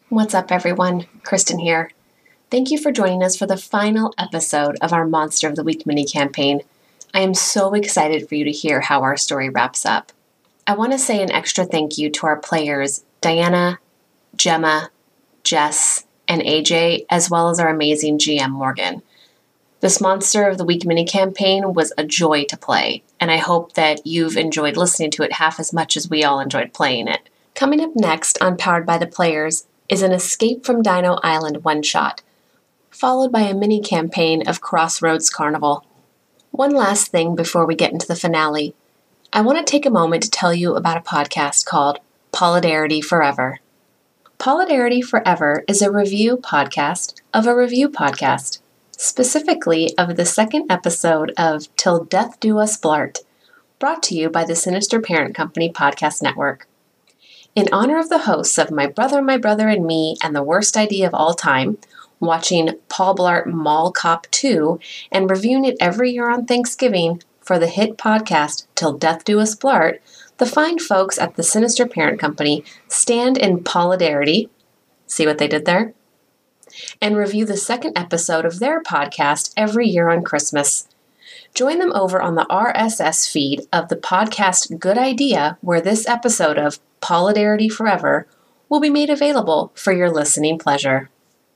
What's up, everyone? Kristen here. Thank you for joining us for the final episode of our Monster of the Week mini-campaign. I am so excited for you to hear how our story wraps up. I want to say an extra thank you to our players, Diana, Gemma, Jess, and AJ, as well as our amazing GM, Morgan. This Monster of the Week mini-campaign was a joy to play, and I hope that you've enjoyed listening to it half as much as we all enjoyed playing it. Coming up next on Powered by the Players is an Escape from Dino Island one-shot, followed by a mini-campaign of Crossroads Carnival. One last thing before we get into the finale. I want to take a moment to tell you about a podcast called Polidarity Forever. Polidarity Forever is a review podcast of a review podcast, specifically of the second episode of Till Death Do Us Blart, brought to you by the Sinister Parent Company Podcast Network. In honor of the hosts of My Brother, and Me, and The Worst Idea of All Time, watching Paul Blart Mall Cop 2, and reviewing it every year on Thanksgiving for the hit podcast Till Death Do Us Blart, the fine folks at the Sinister Parent Company stand in Polidarity, see what they did there? And review the second episode of their podcast every year on Christmas. Join them over on the RSS feed of the podcast Good Idea, where this episode of Polidarity Forever will be made available for your listening pleasure.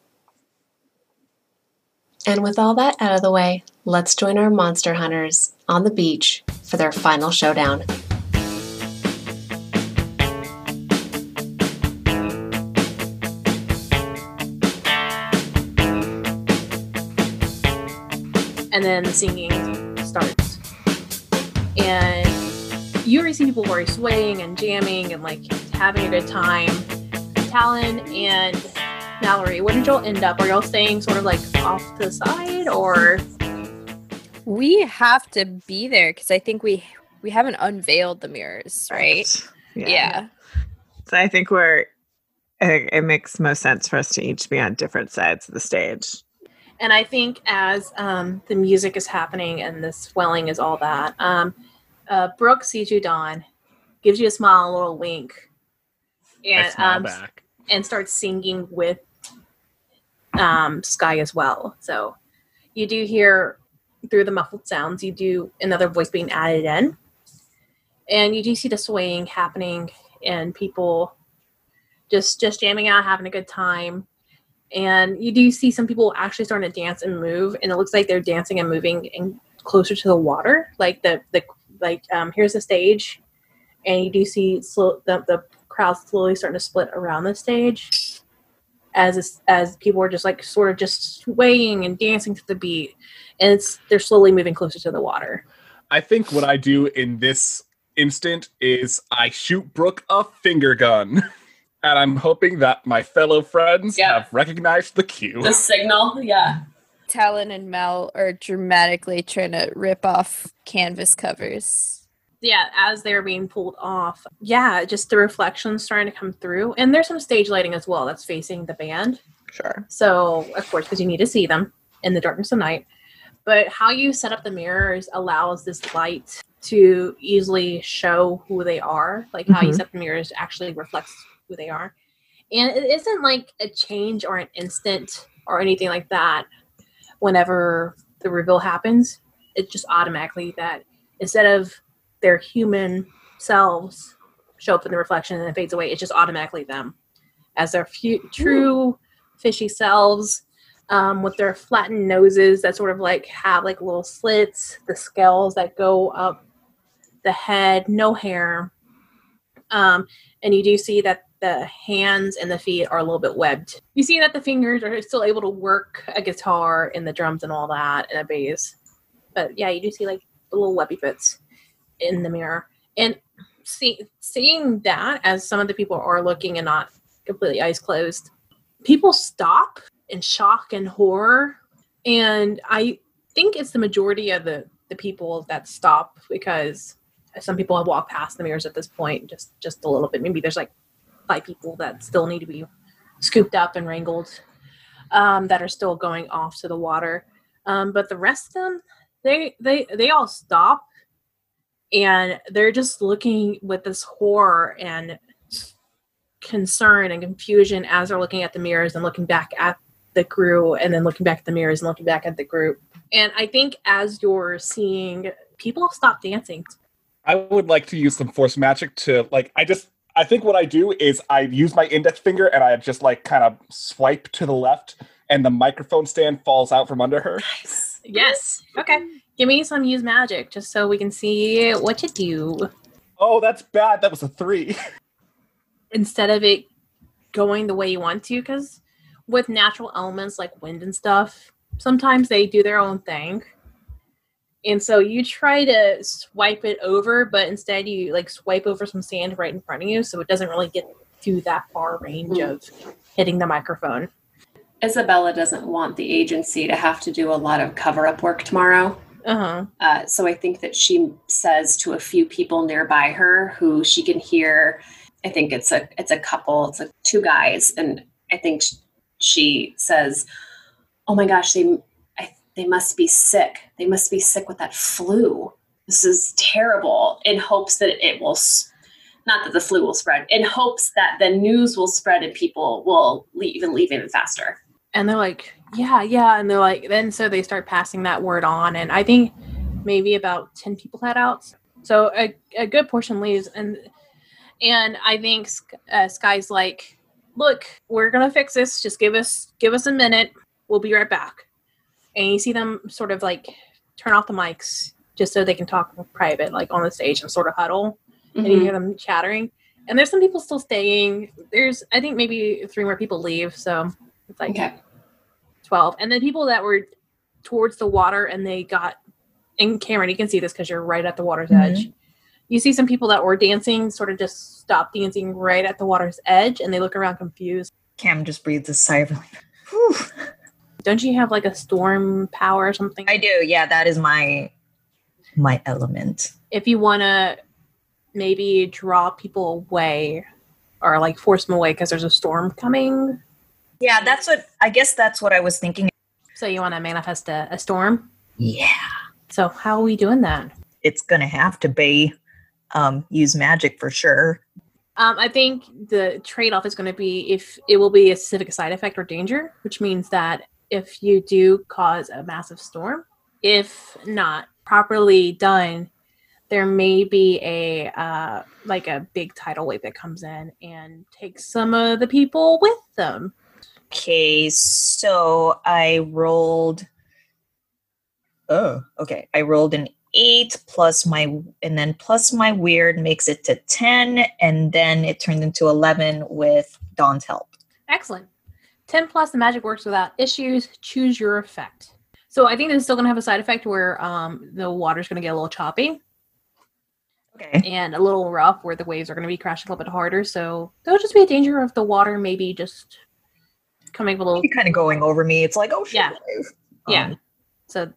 And with all that out of the way, let's join our monster hunters on the beach for their final showdown. And then the singing starts. And you already see people already swaying and jamming and like having a good time. Talon and Mallory, where did y'all end up? Are y'all staying sort of like off to the side, or? We have to be there because I think we haven't unveiled the mirrors, right? Yeah. So I think it makes most sense for us to each be on different sides of the stage. And I think as the music is happening and the swelling is all that, Brooke sees you, Dawn, gives you a smile, a little wink, and starts singing with Sky as well. So you do hear through the muffled sounds, you do another voice being added in, and you do see the swaying happening and people just jamming out, having a good time. And you do see some people actually starting to dance and move, and it looks like they're dancing and moving in closer to the water. Like here's the stage, and you do see the crowd slowly starting to split around the stage as people are just like sort of just swaying and dancing to the beat, and they're slowly moving closer to the water. I think what I do in this instant is I shoot Brooke a finger gun. And I'm hoping that my fellow friends have recognized the cue. The signal, yeah. Talon and Mel are dramatically trying to rip off canvas covers. Yeah, as they're being pulled off. Yeah, just the reflections starting to come through. And there's some stage lighting as well that's facing the band. Sure. So, of course, because you need to see them in the darkness of night. But how you set up the mirrors allows this light to easily show who they are. Like how you set up the mirrors actually reflects who they are. And it isn't like a change or an instant or anything like that whenever the reveal happens. It's just automatically that instead of their human selves show up in the reflection and it fades away, it's just automatically them as their true fishy selves, with their flattened noses that sort of like have like little slits, the scales that go up the head, no hair. And you do see that the hands and the feet are a little bit webbed. You see that the fingers are still able to work a guitar and the drums and all that and a bass. But yeah, you do see like the little webby bits in the mirror. And seeing that as some of the people are looking and not completely eyes closed, people stop in shock and horror. And I think it's the majority of the people that stop because some people have walked past the mirrors at this point, just a little bit. Maybe there's like 5 people that still need to be scooped up and wrangled, that are still going off to the water. But the rest of them, they all stop and they're just looking with this horror and concern and confusion as they're looking at the mirrors and looking back at the crew and then looking back at the mirrors and looking back at the group. And I think as you're seeing, people stop dancing. I would like to use some force magic to, like, I think what I do is I use my index finger and I just, like, kind of swipe to the left and the microphone stand falls out from under her. Nice. Yes. Okay. Give me some use magic just so we can see what you do. Oh, that's bad. That was a 3. Instead of it going the way you want to, because with natural elements like wind and stuff, sometimes they do their own thing. And so you try to swipe it over, but instead you like swipe over some sand right in front of you, so it doesn't really get to that far range of hitting the microphone. Isabella doesn't want the agency to have to do a lot of cover-up work tomorrow. So I think that she says to a few people nearby her who she can hear. I think it's a couple. It's like 2 guys, and I think she says, "Oh my gosh, they must be sick. They must be sick with that flu. This is terrible." In hopes that it will, not that the flu will spread, in hopes that the news will spread and people will leave even faster. And they're like, yeah. And they're like, then so they start passing that word on. And I think maybe about 10 people head out. So a good portion leaves. And I think Sky's like, look, we're going to fix this. Just give us a minute. We'll be right back. And you see them sort of like turn off the mics just so they can talk in private, like on the stage and sort of huddle. And you hear them chattering. And there's some people still staying. There's, I think, maybe 3 more people leave. So it's like 12. And then people that were towards the water and they got, and Cameron, you can see this because you're right at the water's edge. You see some people that were dancing sort of just stop dancing right at the water's edge and they look around confused. Cam just breathes a sigh of relief. Whew. Don't you have like a storm power or something? I do. Yeah, that is my element. If you want to maybe draw people away or like force them away because there's a storm coming. Yeah, that's what I was thinking. So you want to manifest a storm? Yeah. So how are we doing that? It's going to have to be use magic for sure. I think the trade-off is going to be if it will be a specific side effect or danger, which means that if you do cause a massive storm, if not properly done, there may be a big tidal wave that comes in and takes some of the people with them. Okay, so I rolled. Oh, okay. I rolled an 8 plus my weird makes it to 10, and then it turned into 11 with Dawn's help. Excellent. 10 plus the magic works without issues. Choose your effect. So I think this is still going to have a side effect where the water's going to get a little choppy. Okay. And a little rough where the waves are going to be crashing a little bit harder. So there'll just be a danger of the water maybe just coming up a little. Maybe kind of going over me. It's like, oh shit. Yeah. So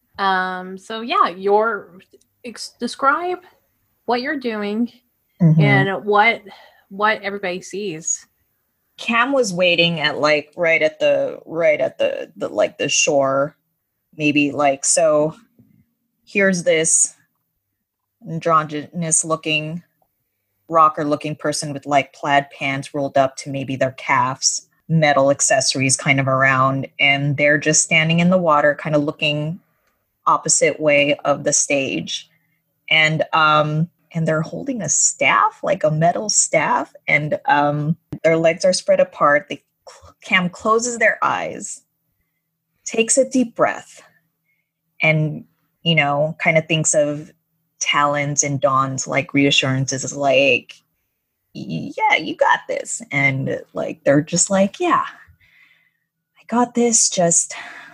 describe what you're doing and what everybody sees. Cam was waiting at like right at the shore, maybe like, so here's this androgynous looking rocker looking person with like plaid pants rolled up to maybe their calves, metal accessories kind of around, and they're just standing in the water kind of looking opposite way of the stage, and they're holding a staff, like a metal staff, and their legs are spread apart. Cam closes their eyes, takes a deep breath, and kind of thinks of Talon's and Dawn's like reassurances is like, yeah, you got this, and like they're just like, yeah, I got this. Just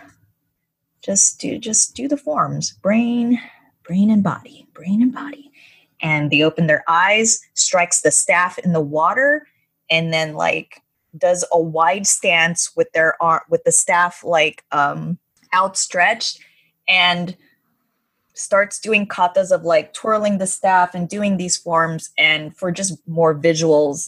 do the forms, brain and body, and they open their eyes, strikes the staff in the water, and then like does a wide stance with their arm, with the staff like outstretched, and starts doing katas of like twirling the staff and doing these forms. And for just more visuals,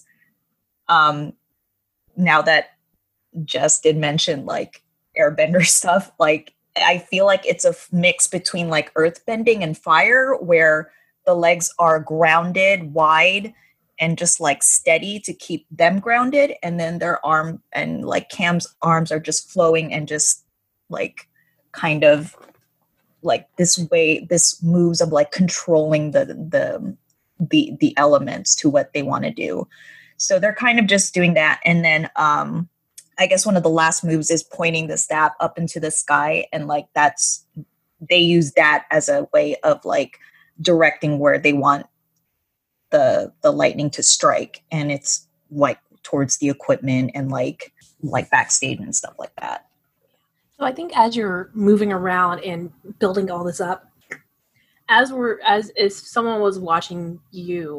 now that Jess did mention like airbender stuff, like I feel like it's a mix between like earthbending and fire, where the legs are grounded wide and just like steady to keep them grounded, and then their arm and like Cam's arms are just flowing and just like kind of like this moves of like controlling the elements to what they want to do. So they're kind of just doing that. And then I guess one of the last moves is pointing the staff up into the sky, and like they use that as a way of like directing where they want the lightning to strike, and it's like towards the equipment and like backstage and stuff like that. So I think as you're moving around and building all this up, as if someone was watching you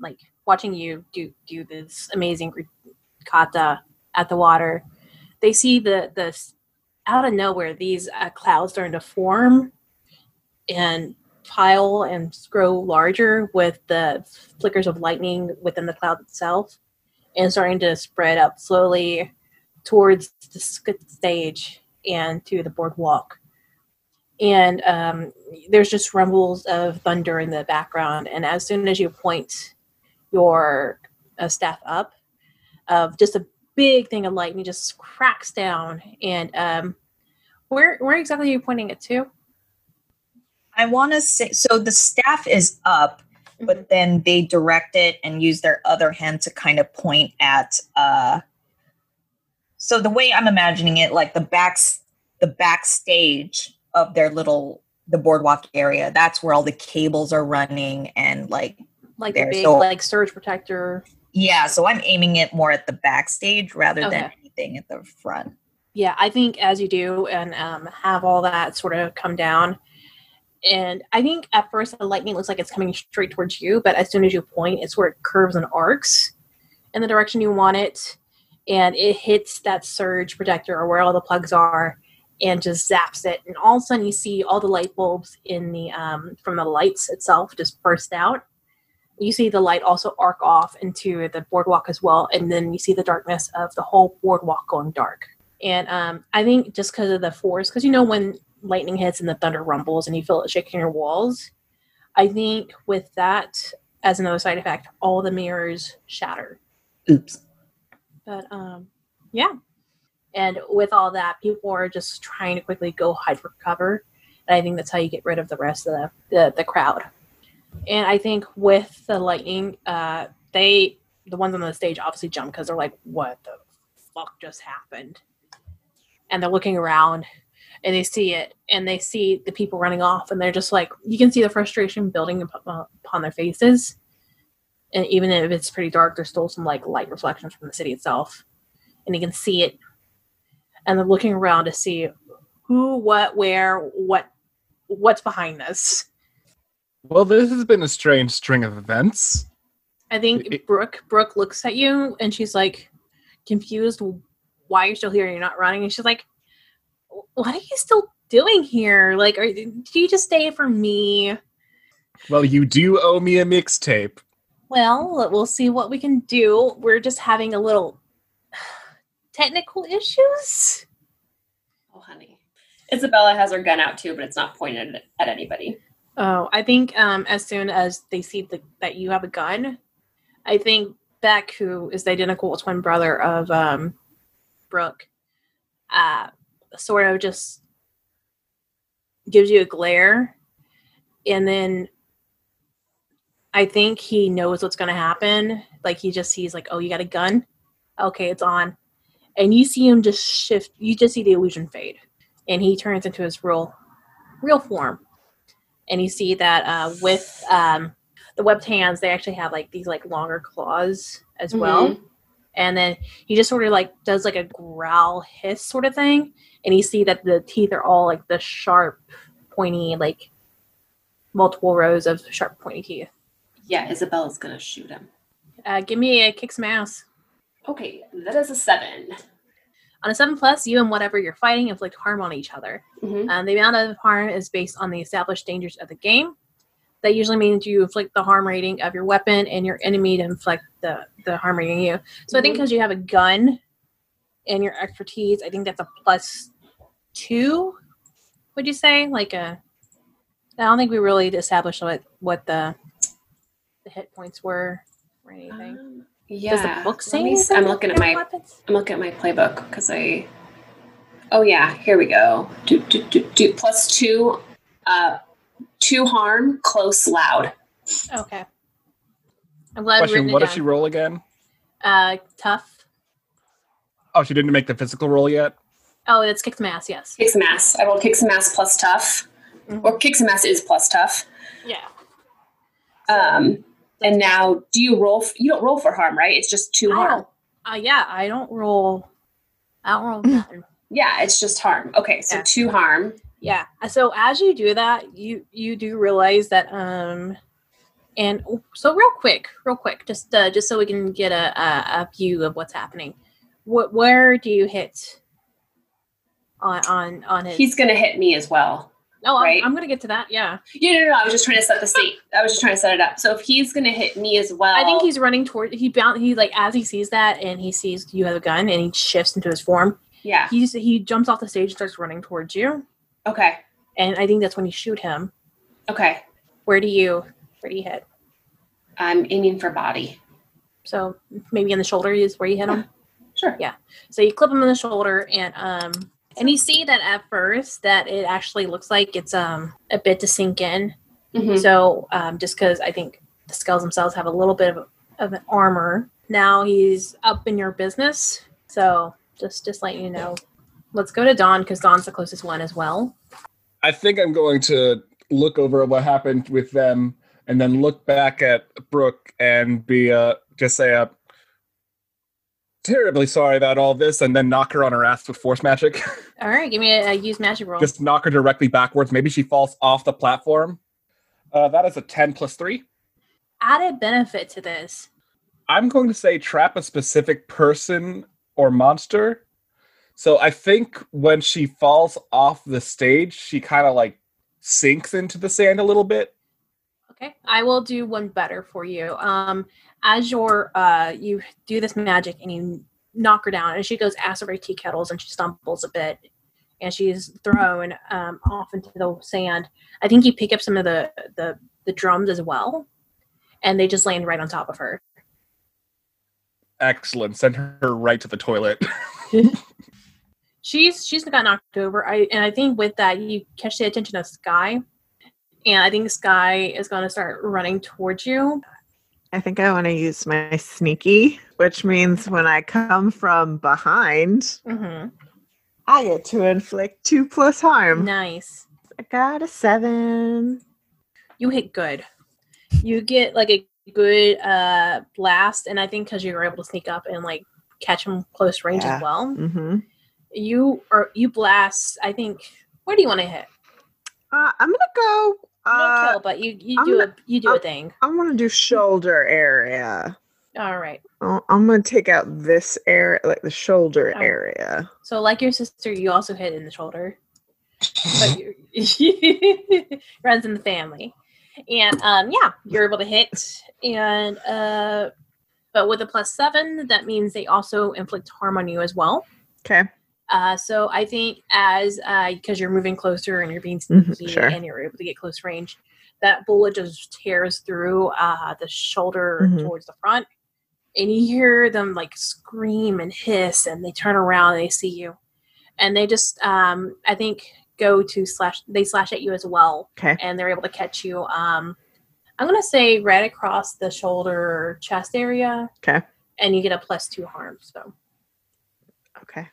do this amazing kata at the water, they see the out of nowhere these clouds starting to form and pile and grow larger with the flickers of lightning within the cloud itself, and starting to spread up slowly towards the stage and to the boardwalk. And there's just rumbles of thunder in the background, and as soon as you point your staff up, just a big thing of lightning just cracks down. And where exactly are you pointing it to? I want to say, so the staff is up, but then they direct it and use their other hand to kind of point at, so the way I'm imagining it, like the backstage of the boardwalk area, that's where all the cables are running and like the big like surge protector. Yeah, so I'm aiming it more at the backstage rather than anything at the front. Yeah, I think as you do and have all that sort of come down, and I think at first the lightning looks like it's coming straight towards you, but as soon as you point, it sort of curves and arcs in the direction you want it, and it hits that surge protector or where all the plugs are and just zaps it. And all of a sudden you see all the light bulbs in the from the lights itself just burst out. You see the light also arc off into the boardwalk as well, and then you see the darkness of the whole boardwalk going dark. And I think just because of the force, because when lightning hits and the thunder rumbles and you feel it shaking your walls, I think with that as another side effect, all the mirrors shatter. Oops. But yeah. And with all that, people are just trying to quickly go hide for cover. And I think that's how you get rid of the rest of the crowd. And I think with the lightning, the ones on the stage obviously jump because they're like, what the fuck just happened? And they're looking around and they see it, and they see the people running off, and they're just like, you can see the frustration building upon their faces. And even if it's pretty dark, there's still some like light reflections from the city itself. And you can see it. And they're looking around to see who, what, where, what's behind this. Well, this has been a strange string of events. I think Brooke looks at you and she's like confused why you're still here and you're not running. And she's like, what are you still doing here? Like, do you just stay for me? Well, you do owe me a mixtape. Well, we'll see what we can do. We're just having a little technical issues. Oh, honey. Isabella has her gun out too, but it's not pointed at anybody. Oh, I think as soon as they see that you have a gun, I think Beck, who is the identical twin brother of Brooke, sort of just gives you a glare, and then I think he knows what's going to happen. Like, he just sees, like, oh, you got a gun? Okay, it's on. And you see him just shift. You just see the illusion fade. And he turns into his real form. And you see that with the webbed hands, they actually have, like, these, like, longer claws as well. And then he just sort of, like, does, like, a growl hiss sort of thing. And you see that the teeth are all, like, the sharp, pointy, like, multiple rows of sharp, pointy teeth. Yeah, Isabella's gonna shoot him. Give me a kick some ass. Okay, that is a 7. On a 7+, you and whatever you're fighting inflict harm on each other. The amount of harm is based on the established dangers of the game. That usually means you inflict the harm rating of your weapon and your enemy to inflict the harm rating you. So I think because you have a gun and your expertise, I think that's a +2, would you say? I don't think we really established what the hit points were. or anything. Yeah. Does the book say I'm looking at my playbook because oh yeah, here we go. +2, 2 harm, close, loud. Okay. I'm glad. Question: what did she roll again? Tough. Oh, she didn't make the physical roll yet? Oh, it's kick some ass, yes. Kick some ass. I rolled kick some ass plus tough. Or kick some ass is plus tough. Yeah. And now do you roll you don't roll for harm, right? It's just 2 harm. Yeah, I don't roll nothing. Yeah, it's just harm. Okay, so 2 harm. Yeah. So as you do that, you do realize that and so real quick, just so we can get a view of what's happening. Where do you hit on his? He's gonna hit me as well. Oh, right? I'm gonna get to that. Yeah. No. I was just trying to set the state. I was just trying to set it up. So if he's gonna hit me as well, I think he's running toward. He like as he sees that and he sees you have a gun and he shifts into his form. Yeah. He jumps off the stage and starts running towards you. Okay. And I think that's when you shoot him. Okay. Where do you hit? I'm aiming for body. So maybe in the shoulder is where you hit him? Sure. Yeah. So you clip him in the shoulder and you see that at first that it actually looks like it's a bit to sink in. Mm-hmm. So just because I think the skulls themselves have a little bit of an armor. Now he's up in your business. So just letting you know. Let's go to Dawn because Dawn's the closest one as well. I think I'm going to look over what happened with them and then look back at Brooke and just say terribly sorry about all this, and then knock her on her ass with force magic. All right, give me a use magic roll. Just knock her directly backwards. Maybe she falls off the platform. That is a 10 plus 3. Added benefit to this. I'm going to say trap a specific person or monster. So I think when she falls off the stage, she kind of like sinks into the sand a little bit. Okay, I will do one better for you. As you do this magic and you knock her down, and she goes acid ray tea kettles and she stumbles a bit, and she's thrown off into the sand. I think you pick up some of the drums as well, and they just land right on top of her. Excellent. Send her right to the toilet. She's got knocked over. I think with that you catch the attention of Sky, and I think Sky is going to start running towards you. I think I want to use my sneaky, which means when I come from behind, I get to inflict 2 plus harm. Nice. I got a 7. You hit good. You get like a good blast, and I think because you were able to sneak up and like catch him close range as well. Mm-hmm. You blast. I think. Where do you want to hit? I'm gonna go. No kill, but you do a thing. I'm gonna do shoulder area. All right. I'm gonna take out this area, like the shoulder area. So, like your sister, you also hit in the shoulder. But runs in the family, and you're able to hit. And but with a +7, that means they also inflict harm on you as well. Okay. So I think as because you're moving closer and you're being sneaky and you're able to get close range, that bullet just tears through the shoulder towards the front, and you hear them like scream and hiss, and they turn around and they see you, and they just I think go to slash at you as well. Okay. And they're able to catch you. I'm gonna say right across the shoulder chest area. Okay. And you get a +2 harm. So. Okay.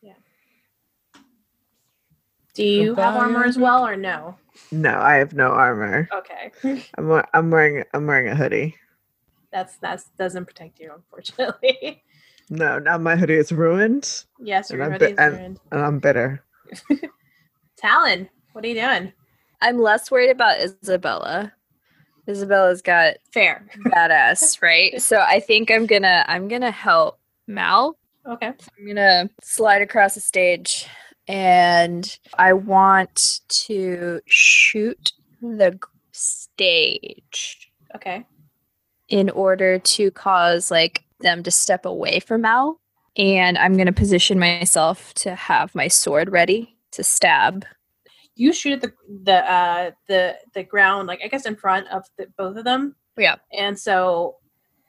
Do you have armor as well, or no? No, I have no armor. Okay. I'm wearing a hoodie. That doesn't protect you, unfortunately. No, now my hoodie is ruined. Yes, your hoodie is ruined. And I'm bitter. Talon, what are you doing? I'm less worried about Isabella. Isabella's got fair badass, right? So I think I'm gonna help Mal. Okay. So I'm gonna slide across the stage. And I want to shoot the stage. Okay. In order to cause like them to step away from Mal. And I'm going to position myself to have my sword ready to stab. You shoot at the ground, like I guess in front of both of them. Yeah. And so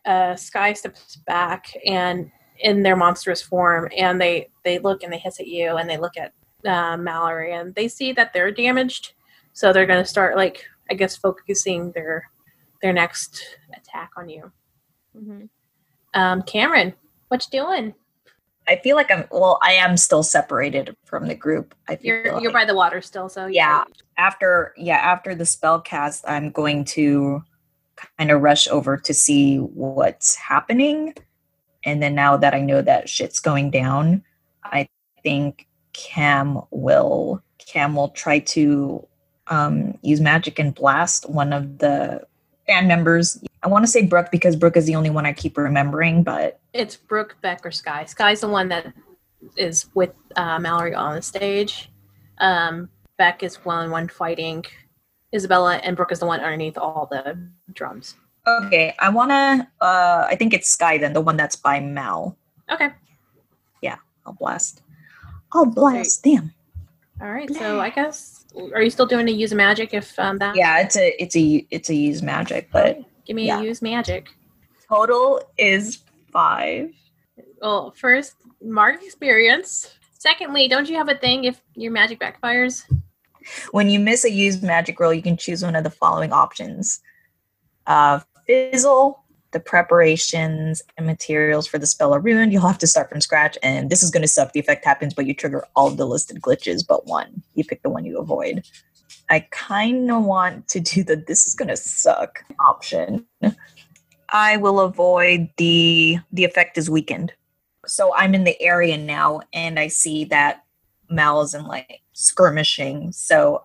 Sky steps back and in their monstrous form, and they look and they hiss at you, and they look at Mallory, and they see that they're damaged, so they're going to start, like, I guess, focusing their next attack on you. Mm-hmm. Cameron, what you doing? I feel like I am still separated from the group. You're by the water still, so yeah. After the spell cast, I'm going to kind of rush over to see what's happening. And then now that I know that shit's going down, I think Cam will try to use magic and blast one of the band members. I want to say Brooke because Brooke is the only one I keep remembering, but it's Brooke, Beck, or Sky. Sky's the one that is with Mallory on the stage. Beck is one fighting Isabella, and Brooke is the one underneath all the drums. Okay, I think it's Sky then, the one that's by Mal. Okay. Yeah, I'll blast. Damn. All right, so I guess, are you still doing a use magic if that? Yeah, it's a use magic, but give me a use magic. Total is 5. Well, first, mark experience. Secondly, don't you have a thing if your magic backfires? When you miss a use magic roll, you can choose one of the following options. Fizzle, the preparations and materials for the spell are ruined. You'll have to start from scratch, and this is going to suck. The effect happens, but you trigger all of the listed glitches but one. You pick the one you avoid. I kind of want to do the this is going to suck option. I will avoid the effect is weakened. So I'm in the area now, and I see that Mal is in, like, skirmishing. So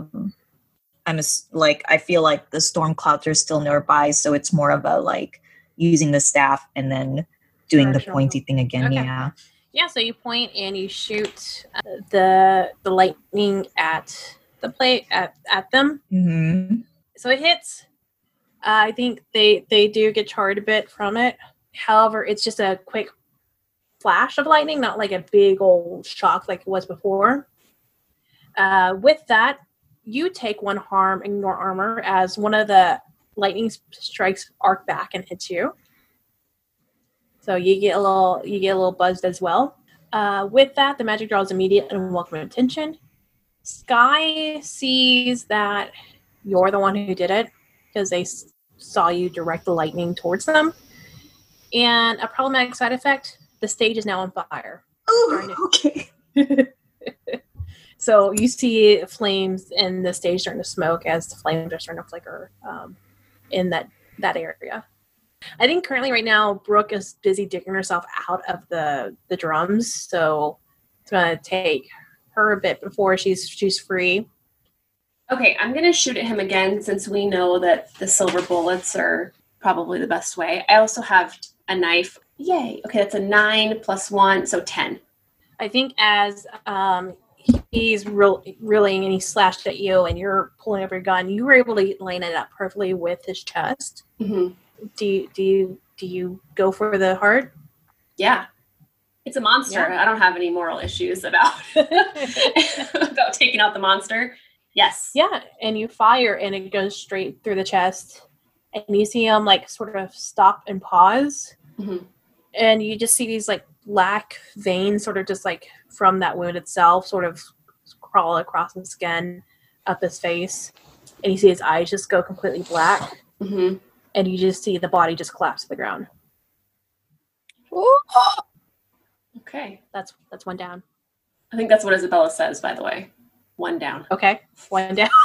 I feel like the storm clouds are still nearby, so it's more of a, like, using the staff and then doing the pointy thing again. Okay. Yeah, so you point and you shoot the lightning at the plate at them. Mm-hmm. So it hits. I think they do get charred a bit from it. However, it's just a quick flash of lightning, not like a big old shock like it was before. With that, you take 1 harm in your armor as one of the lightning strikes arc back and hits you. So you get a little buzzed as well. With that, the magic draws immediate and welcome attention. Sky sees that you're the one who did it because they saw you direct the lightning towards them. And a problematic side effect, the stage is now on fire. Oh, okay. So you see flames and the stage starting to smoke as the flames are starting to flicker in that area. I think currently right now Brooke is busy digging herself out of the drums, so it's going to take her a bit before she's free. Okay, I'm going to shoot at him again since we know that the silver bullets are probably the best way. I also have a knife. Yay. Okay, that's a 9 + 1, so 10. I think as he's reeling and he slashed at you and you're pulling up your gun, you were able to line it up perfectly with his chest. Mm-hmm. Do you go for the heart? Yeah. It's a monster. Yeah. I don't have any moral issues about taking out the monster. Yes. Yeah, and you fire and it goes straight through the chest. And you see him, like, sort of stop and pause. Mm-hmm. And you just see these, like, black veins sort of just, like, from that wound itself sort of crawl across his skin, up his face. And you see his eyes just go completely black. Mm-hmm. And you just see the body just collapse to the ground. Ooh. Okay. That's 1 down. I think that's what Isabella says, by the way. 1 down. Okay. 1 down.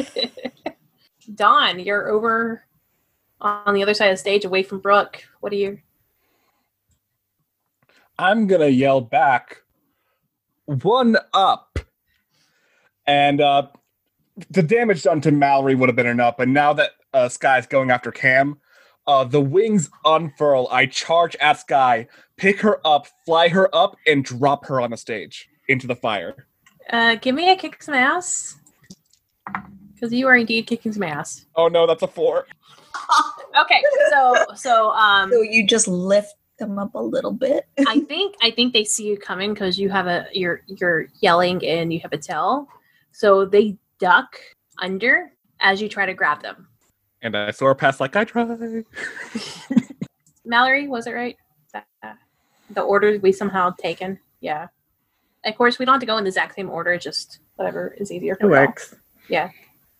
Dawn, you're over on the other side of the stage away from Brooke. What are you? I'm going to yell back, 1 up. And the damage done to Mallory would have been enough, but now that Sky's going after Cam, the wings unfurl. I charge at Sky, pick her up, fly her up, and drop her on the stage into the fire. Give me a kick some ass. Because you are indeed kicking some ass. Oh no, that's a 4. Okay, so So you just lift them up a little bit. I think they see you coming because you're yelling and you have a tail. So they duck under as you try to grab them. And I soar past like I try. Mallory, was it right? The order we somehow taken. Yeah. Of course, we don't have to go in the exact same order. Just whatever is easier for It works. Yeah.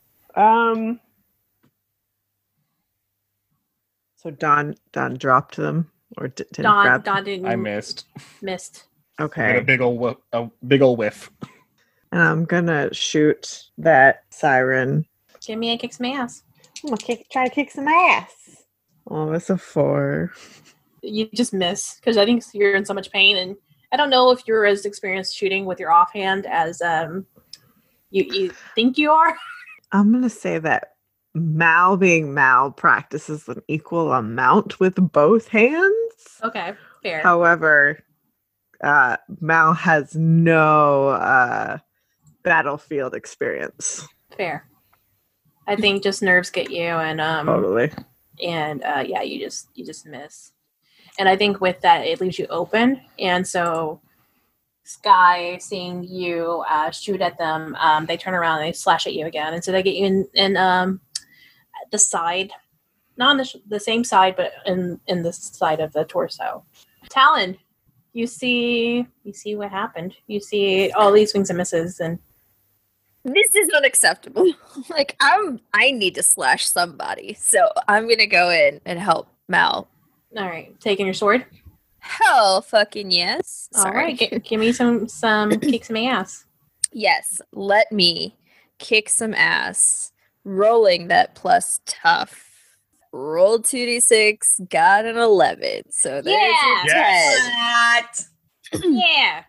So Dawn dropped them or didn't grab them? Dawn didn't. I missed. Missed. Okay. Got a big ol' whiff. And I'm gonna shoot that siren. Give me a kick some ass. I'm gonna try to kick some ass. Oh, it's a 4. You just miss because I think you're in so much pain, and I don't know if you're as experienced shooting with your offhand as you think you are. I'm gonna say that Mal being Mal practices an equal amount with both hands. Okay, fair. However, Mal has no battlefield experience. Fair. I think just nerves get you, and Totally. And yeah, you just miss. And I think with that, it leaves you open. And so Sky, seeing you shoot at them, they turn around and they slash at you again. And so they get you in the side, not on the same side, but in the side of the torso. Talon, you see what happened. You see all these swings and misses, and This is unacceptable. Like, I need to slash somebody. So I'm going to go in and help Mal. all right, taking your sword. Hell fucking yes. All Sorry. right, give me some kick some ass. Yes, let me kick some ass. Rolling that plus tough. Rolled 2d6, got an 11. So there's Yeah. a 10. What? Yeah.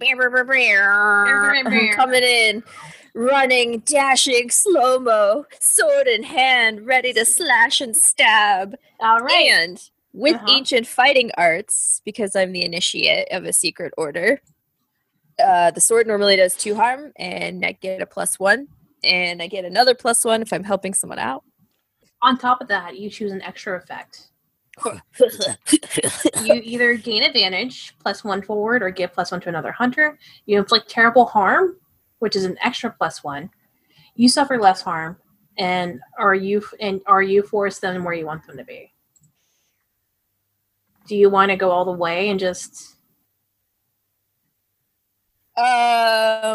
Coming in, running, dashing, slow-mo, sword in hand, ready to slash and stab. All right. And with ancient fighting arts, because I'm the initiate of a secret order, the sword normally does 2 harm, and I get a +1, and I get another +1 if I'm helping someone out. On top of that, you choose an extra effect. You either gain advantage, +1 forward, or give +1 to another hunter. You inflict terrible harm, which is an extra +1. You suffer less harm, and are you force them where you want them to be? Do you want to go all the way and just? I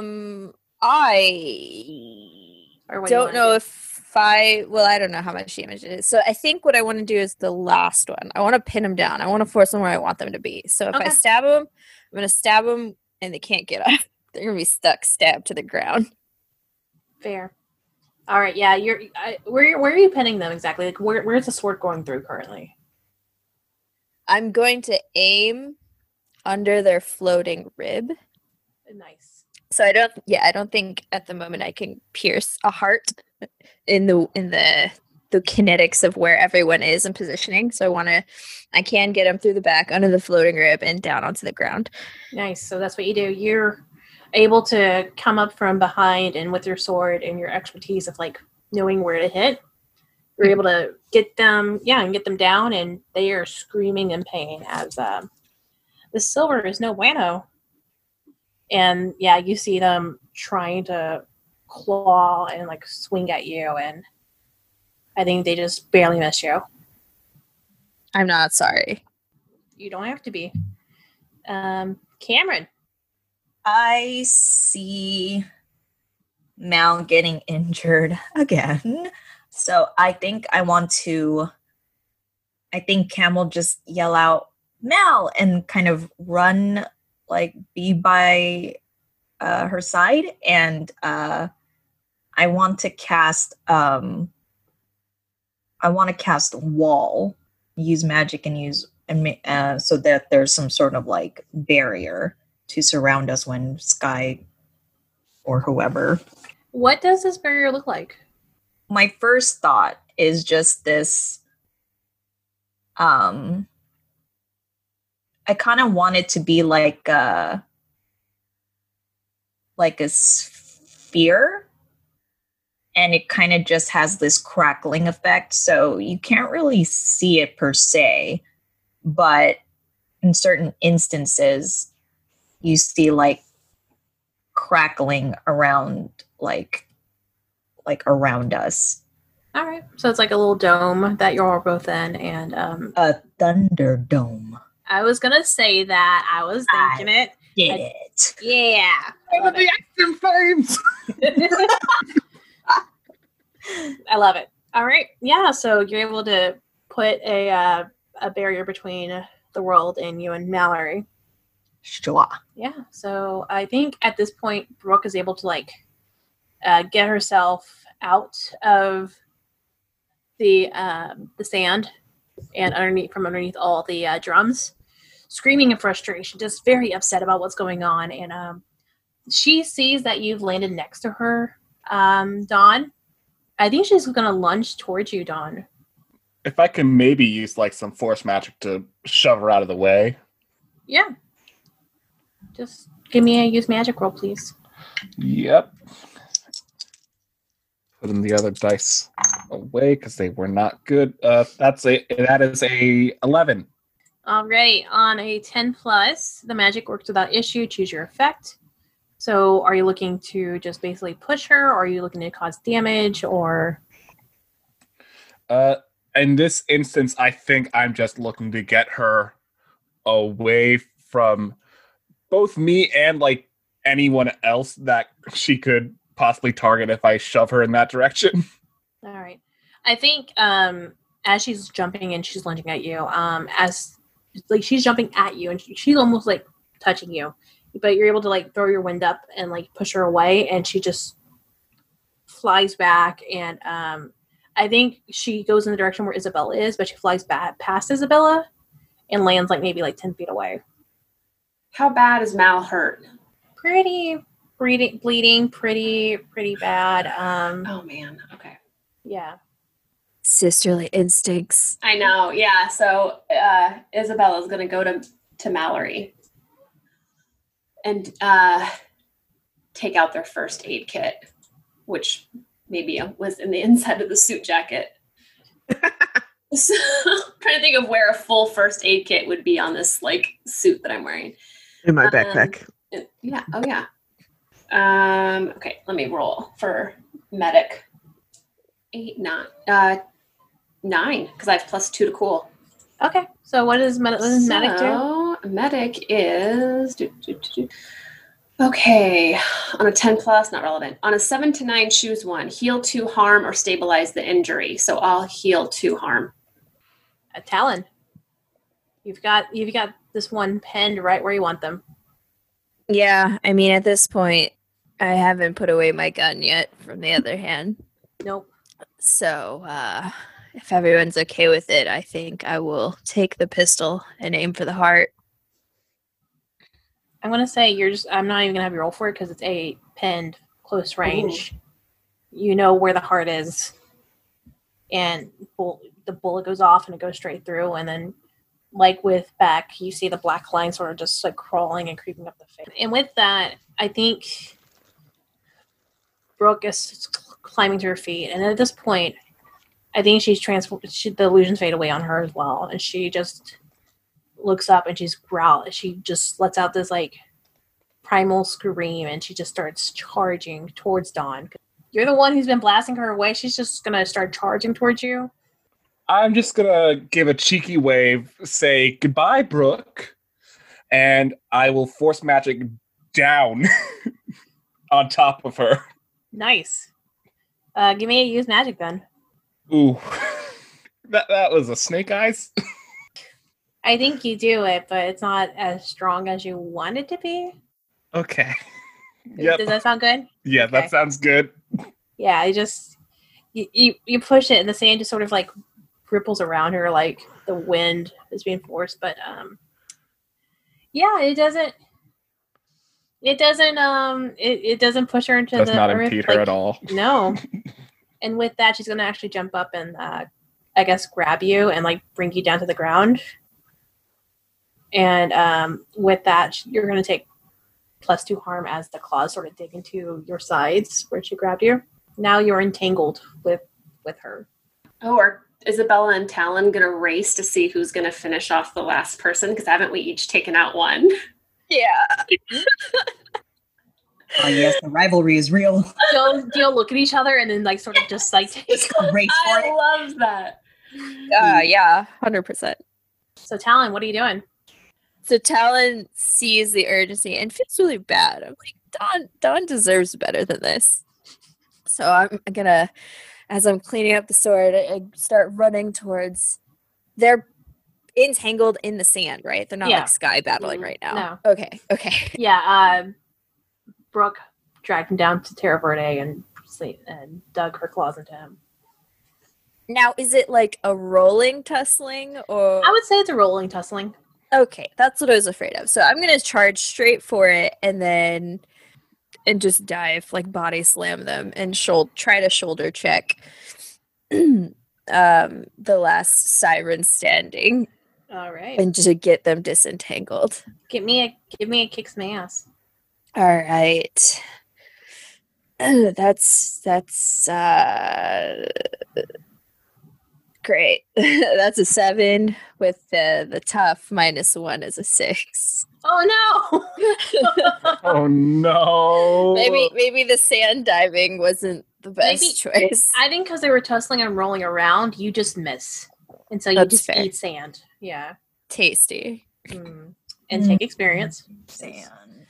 Or what don't know if I don't know how much damage it is. So I think what I want to do is the last one. I want to pin them down. I want to force them where I want them to be. So if I stab them, I'm going to stab them and they can't get up. They're going to be stuck, stabbed to the ground. Fair. All right. Yeah. Where are you pinning them exactly? Like where's the sword going through currently? I'm going to aim under their floating rib. Nice. So I don't think at the moment I can pierce a heart in the kinetics of where everyone is and positioning. So I can get them through the back, under the floating rib, and down onto the ground. Nice. So that's what you do. You're able to come up from behind, and with your sword and your expertise of like knowing where to hit, you're able to get them down, and they are screaming in pain as the silver is no bueno. And yeah, you see them trying to claw and like swing at you, and I think they just barely miss you. I'm not sorry. You don't have to be. Cameron. I see Mal getting injured again. So I think Cam will just yell out, Mal, and kind of run, like be by her side. And I want to cast wall, use magic and so that there's some sort of like barrier to surround us when Sky or whoever. What does this barrier look like? My first thought is just this. I kind of want it to be like a sphere, and it kind of just has this crackling effect, so you can't really see it per se, but in certain instances you see like crackling around like around us. All right. So it's like a little dome that you're all both in, and A Thunderdome. I was gonna say that. I was thinking it. Did it? Yeah. One of the action flames. I love it. All right. Yeah. So you're able to put a barrier between the world and you and Mallory. Sure. Yeah. So I think at this point, Brooke is able to like get herself out of the sand and underneath all the drums, screaming in frustration, just very upset about what's going on. And she sees that you've landed next to her, Dawn. I think she's going to lunge towards you, Dawn. If I can maybe use like some force magic to shove her out of the way. Yeah. Just give me a use magic roll, please. Yep. Putting the other dice away because they were not good. That is a 11. All right. On a 10 plus, the magic works without issue. Choose your effect. So are you looking to just basically push her, or are you looking to cause damage, or? In this instance, I think I'm just looking to get her away from both me and like anyone else that she could possibly target if I shove her in that direction. All right. I think as she's jumping and she's lunging at you, as like she's jumping at you and she's almost like touching you, but you're able to like throw your wind up and like push her away, and she just flies back. And I think she goes in the direction where Isabella is, but she flies back past Isabella and lands like maybe like 10 feet away. How bad is Mal hurt? Pretty bleeding, pretty bad. Oh man. Okay. Yeah. Sisterly instincts. I know. Yeah. So Isabella's going to go to Mallory and take out their first aid kit, which maybe was in the inside of the suit jacket. So I'm trying to think of where a full first aid kit would be on this like suit that I'm wearing. In my backpack. Yeah. Oh yeah. Okay. Let me roll for medic. 8, 9, because I have +2 to cool. Okay. So what does medic do? Medic is okay. On a 10 plus, not relevant. On a 7 to 9, choose one. Heal 2 harm or stabilize the injury. So I'll heal 2 harm. Talon, you've got this one pinned right where you want them. Yeah, I mean, at this point, I haven't put away my gun yet, from the other hand. Nope. So, if everyone's okay with it, I think I will take the pistol and aim for the heart. I'm going to say I'm not even going to have you roll for it because it's a pinned close range. Ooh. You know where the heart is. And the bullet goes off and it goes straight through. And then, like with Beck, you see the black line sort of just like crawling and creeping up the face. And with that, I think Brooke is climbing to her feet. And at this point, I think she's transformed. The illusions fade away on her as well. And she just looks up and she's growling. She just lets out this like primal scream and she just starts charging towards Dawn. You're the one who's been blasting her away. She's just going to start charging towards you. I'm just going to give a cheeky wave, say goodbye, Brooke, and I will force magic down on top of her. Nice. Give me a use magic then. Ooh. That was a snake eyes? I think you do it, but it's not as strong as you want it to be. Okay. Yep. Does that sound good? Yeah, okay. That sounds good. Yeah, I just you push it and the sand just sort of like ripples around her like the wind is being forced, but yeah, it doesn't push her into Does the not earth, impede her at all. No. And with that, she's gonna actually jump up and I guess grab you and like bring you down to the ground. And with that, you're gonna take +2 harm as the claws sort of dig into your sides where she grabbed you. Now you're entangled with her. Oh, are Isabella and Talon gonna race to see who's gonna finish off the last person? Because haven't we each taken out one? Yeah. Oh yes, the rivalry is real. Do you'll look at each other and then like sort of just like Just race for it. I love that. Yeah, 100%. So Talon, what are you doing? So Talon sees the urgency and feels really bad. I'm like, Dawn deserves better than this. So I'm gonna, as I'm cleaning up the sword, I start running towards. They're entangled in the sand, right? They're not like sky battling right now. No. Okay. Yeah, Brooke dragged him down to Terra Verde and dug her claws into him. Now, is it like a rolling tussling or? I would say it's a rolling tussling. Okay, that's what I was afraid of. So I'm gonna charge straight for it and just dive, like body slam them and try to shoulder check the last siren standing. All right. And to get them disentangled. Give me a kick some ass. All right. That's great. That's a 7 with the tough -1 is a 6. Oh no. Oh no. Maybe the sand diving wasn't the best choice. I think because they were tussling and rolling around, you just miss. And so you That's just fair. eat sand. Yeah. Tasty. And take experience. Sand.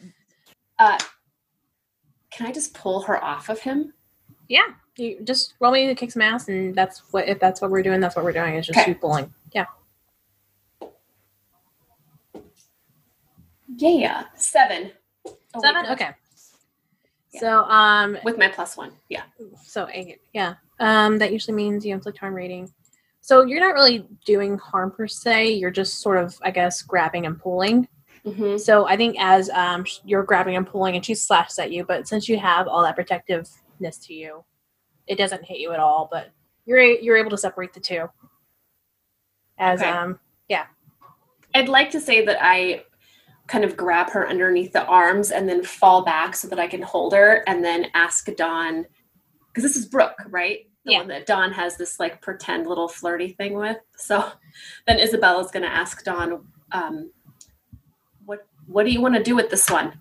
Can I just pull her off of him? Yeah. You just roll me to kick some ass, and if that's what we're doing, that's what we're doing. It's just you pulling. Yeah. Yeah. 7. Oh, 7? wait. Okay. Yeah. So With my +1. Yeah. So 8. Yeah. That usually means you inflict harm rating. So you're not really doing harm per se. You're just sort of, I guess, grabbing and pulling. Mm-hmm. So I think as you're grabbing and pulling, and she slashes at you, but since you have all that protectiveness to you, it doesn't hit you at all. But you're able to separate the two. As yeah. I'd like to say that I kind of grab her underneath the arms and then fall back so that I can hold her, and then ask Dawn, because this is Brooke, right? The one that Dawn has this like pretend little flirty thing with. So then Isabella's going to ask Dawn, what do you want to do with this one?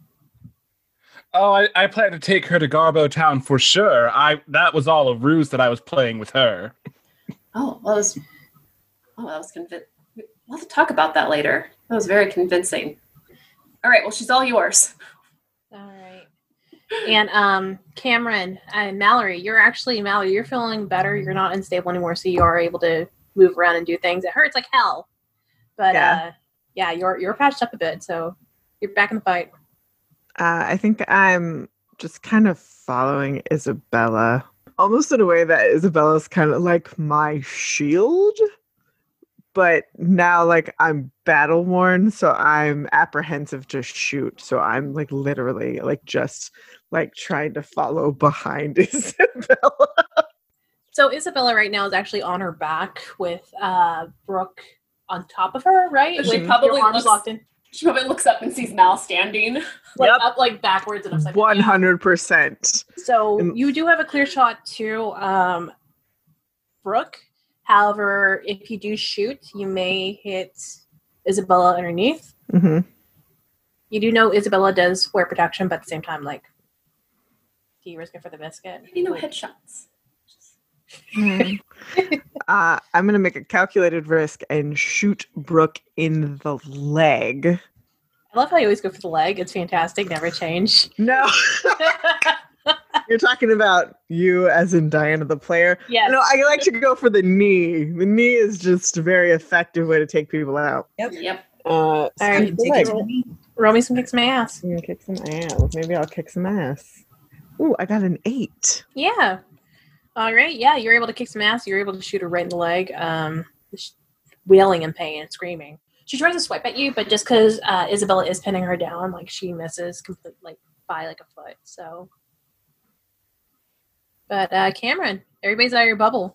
Oh, I plan to take her to Garbo Town for sure. That was all a ruse that I was playing with her. That was convincing. We'll have to talk about that later. That was very convincing. All right, well, she's all yours. All right. And Cameron and Mallory, you're feeling better. You're not unstable anymore, so you are able to move around and do things. It hurts like hell, but you're patched up a bit, so you're back in the fight. I think I'm just kind of following Isabella, almost in a way that Isabella's kind of like my shield, but now like I'm battle worn, so I'm apprehensive to shoot. So I'm like literally like just like trying to follow behind Isabella. So Isabella right now is actually on her back with Brooke on top of her, right? She with probably your arms locked in. She probably looks up and sees Mal standing. Up like backwards and upside down. 100%. So you do have a clear shot to Brooke. However, if you do shoot, you may hit Isabella underneath. Mm-hmm. You do know Isabella does wear protection, but at the same time, like, do you risk it for the biscuit? Maybe no headshots. I'm going to make a calculated risk and shoot Brooke in the leg. I love how you always go for the leg. It's fantastic. Never change. No. You're talking about you as in Diana the player? Yes. No, I like to go for the knee. The knee is just a very effective way to take people out. Yep. All right. Roll me some kick some ass. I'm going to kick some ass. Maybe I'll kick some ass. Ooh, I got an 8. Yeah. All right. Yeah, you're able to kick some ass. You're able to shoot her right in the leg, wailing in pain and screaming. She tries to swipe at you, but just because Isabella is pinning her down, like she misses by like a foot. So, but Cameron, everybody's out of your bubble.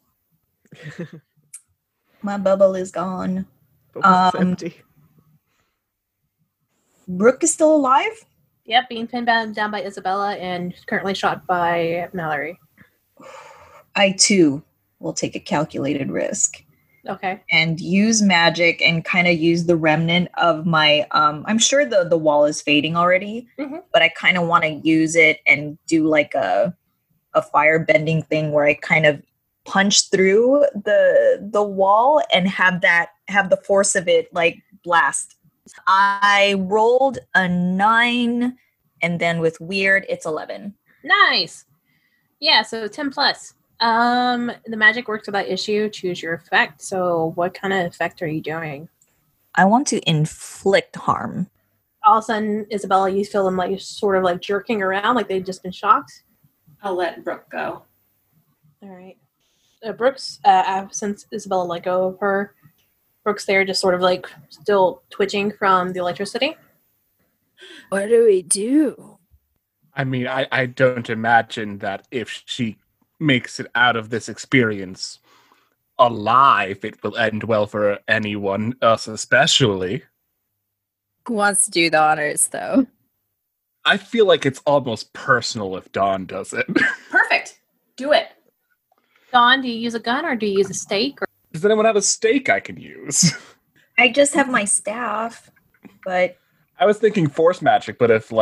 My bubble is gone. Bubble's empty. Brooke is still alive? Yep, being pinned down by Isabella and currently shot by Mallory. I too will take a calculated risk Okay. and use magic and kind of use the remnant of my I'm sure the wall is fading already, but I kind of want to use it and do like a fire bending thing where I kind of punch through the wall and have the force of it like blast. I rolled a 9, and then with weird it's 11. Nice. Yeah, so 10 plus. The magic works without issue. Choose your effect. So what kind of effect are you doing? I want to inflict harm. All of a sudden, Isabella, you feel them like sort of like jerking around, like they've just been shocked. I'll let Brooke go. All right. Brooks, since Isabella let go of her, Brooks there just sort of like still twitching from the electricity. What do we do? I mean, I don't imagine that if she makes it out of this experience alive, it will end well for anyone, us especially. Who wants to do the honors, though? I feel like it's almost personal if Dawn does it. Perfect. Do it. Dawn, do you use a gun or do you use a stake? Or- Does anyone have a stake I can use? I just have my staff, but I was thinking force magic, but if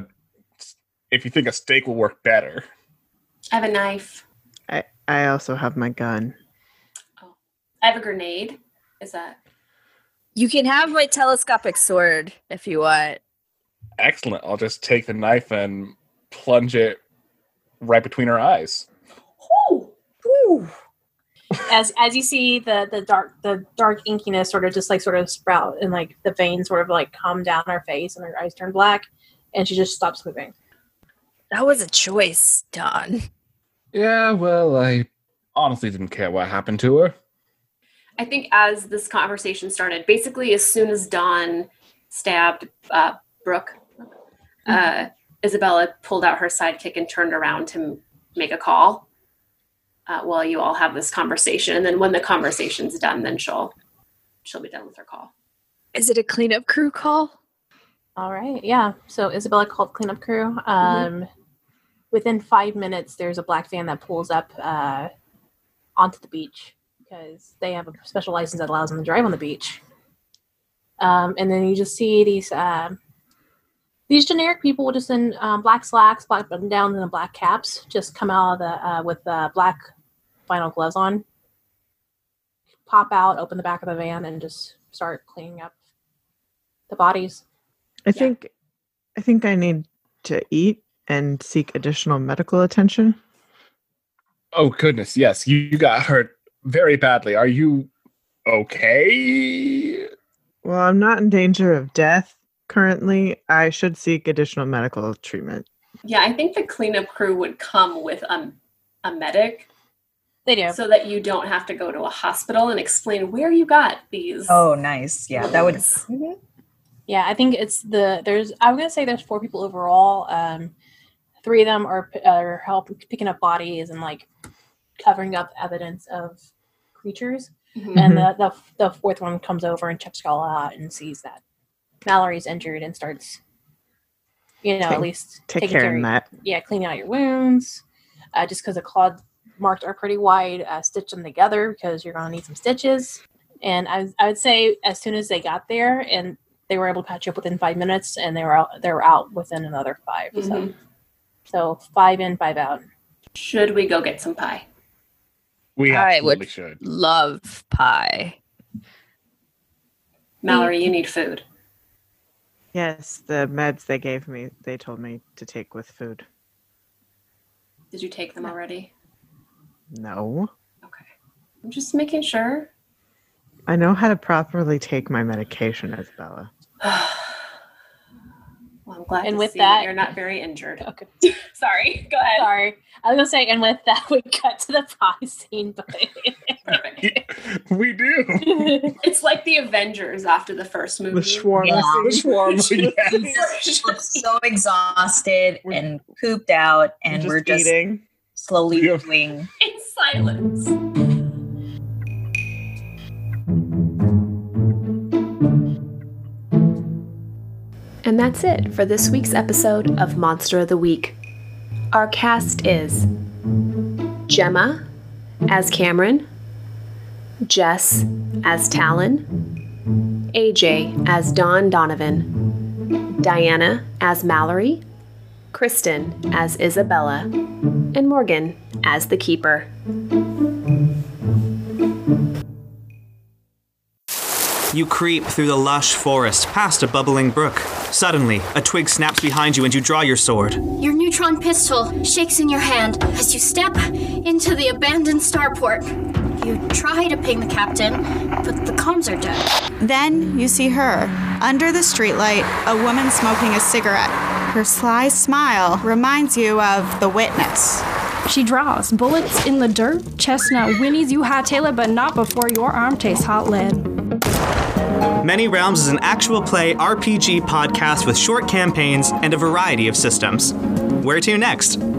you think a stake will work better. I have a knife. I also have my gun. Oh, I have a grenade. Is that? You can have my telescopic sword if you want. Excellent. I'll just take the knife and plunge it right between her eyes. Ooh. As you see the dark inkiness sort of sprout and like the veins sort of like come down her face and her eyes turn black, and she just stops moving. That was a choice, Dawn. Yeah, well, I honestly didn't care what happened to her. I think as this conversation started, basically as soon as Dawn stabbed Brooke, Isabella pulled out her sidekick and turned around to make a call while you all have this conversation. And then when the conversation's done, then she'll be done with her call. Is it a cleanup crew call? All right, yeah. So Isabella called cleanup crew. Within 5 minutes, there's a black van that pulls up onto the beach because they have a special license that allows them to drive on the beach. And then you just see these generic people just in black slacks, black button-downs, and black caps just come out of the with black vinyl gloves on, pop out, open the back of the van, and just start cleaning up the bodies. I think I need to eat and seek additional medical attention. Oh, goodness, yes. You got hurt very badly. Are you okay? Well, I'm not in danger of death currently. I should seek additional medical treatment. Yeah, I think the cleanup crew would come with a medic. They do. So that you don't have to go to a hospital and explain where you got these. Oh, nice. Yeah, that would. Yeah, I think I'm going to say there's 4 people overall. 3 of them are helping picking up bodies and like covering up evidence of creatures. Mm-hmm. And the 4th one comes over and checks all out and sees that Mallory's injured and starts, at least take care of that. Yeah, cleaning out your wounds. Just because the claw marks are pretty wide, stitch them together because you're going to need some stitches. And I would say as soon as they got there and they were able to patch up within 5 minutes, and they were out within another 5. Mm-hmm. So 5 in, 5 out. Should we go get some pie? We I absolutely would should. love pie. Mallory, you need food. Yes, the meds they gave me, they told me to take with food. Did you take them already? No. Okay. I'm just making sure. I know how to properly take my medication, Isabella. Well, I'm glad And to with see that- you're not very injured. Okay. Sorry, go ahead. Sorry. I was going to say, and with that, we cut to the pie scene. But We do. It's like the Avengers after the first movie. The swarm. Yeah. The swarm, yes. We're so exhausted and pooped out, and we're just eating. slowly Yeah. doing. In silence. And that's it for this week's episode of Monster of the Week. Our cast is Gemma as Cameron, Jess as Talon, AJ as Dawn Donovan, Diana as Mallory, Kristen as Isabella, and Morgan as the Keeper. You creep through the lush forest past a bubbling brook. Suddenly, a twig snaps behind you and you draw your sword. Your neutron pistol shakes in your hand as you step into the abandoned starport. You try to ping the captain, but the comms are dead. Then you see her. Under the streetlight, a woman smoking a cigarette. Her sly smile reminds you of the witness. She draws bullets in the dirt. Chestnut whinnies you hightail it, but not before your arm tastes hot lead. Many Realms is an actual play RPG podcast with short campaigns and a variety of systems. Where to next?